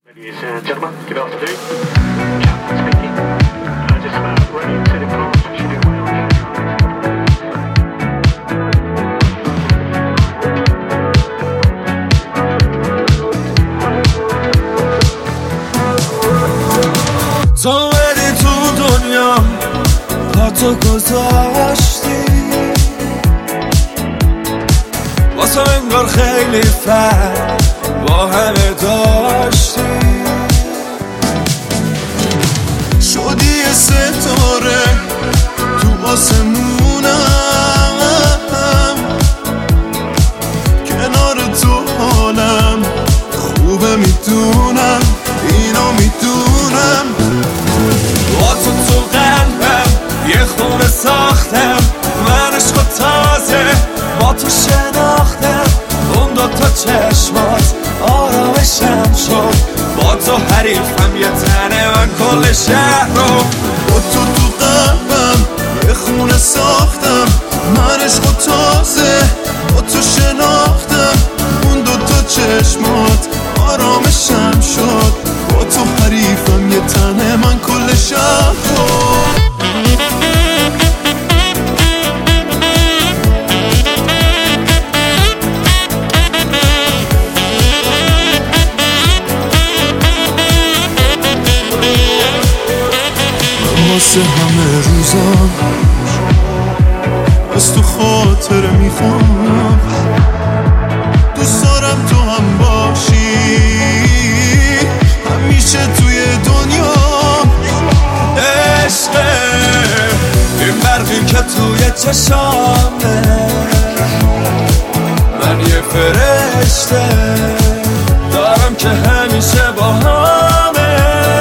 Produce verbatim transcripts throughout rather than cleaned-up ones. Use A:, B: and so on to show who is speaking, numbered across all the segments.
A: Ladies and gentlemen, good afternoon. Captain speaking. Uh, just about ready to depart. Should do well.
B: تو بدی تو دنیا با تو گذاشتی واسه انگار خیلی فرق با همه داشتی شدی یه ستاره تو آسمونم کنار تو حالم خوبه میدونم اینو میدونم با تو تو قلبم یه خونه ساختم من عشق و تازه با تو شناختم اون دوتا چشمات آرامشم شد با تو حریفم یه تنه من کل شهر رو با تو تو قلبم یه خونه ساختم من عشق و تازه با تو شناختم اون دوتا چشمات آرامشم شد با تو حریفم یه تنه من کل شهر رو واسه همه روزم از تو خاطره میخوام دوست دارم تو هم باشی همیشه توی دنیا عشقه این برقی که توی چشامه من یه فرشته دارم که همیشه با همه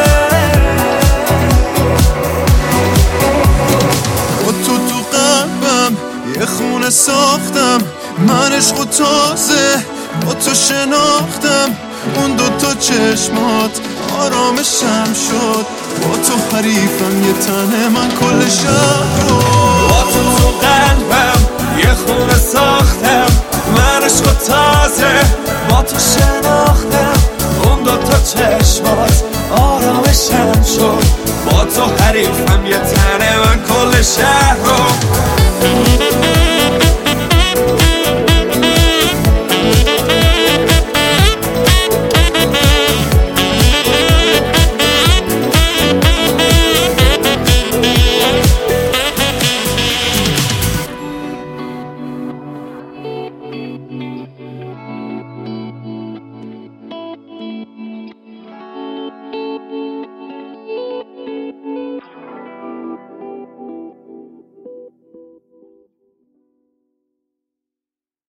B: یه خونه ساختم من عشق و تازه با تو شناختم اون دوتا چشمات آرامشم شد با تو حریفم یه تنه من کل شهر رو با تو تو قلبم یه خونه ساختم من عشق و تازه با تو شناختم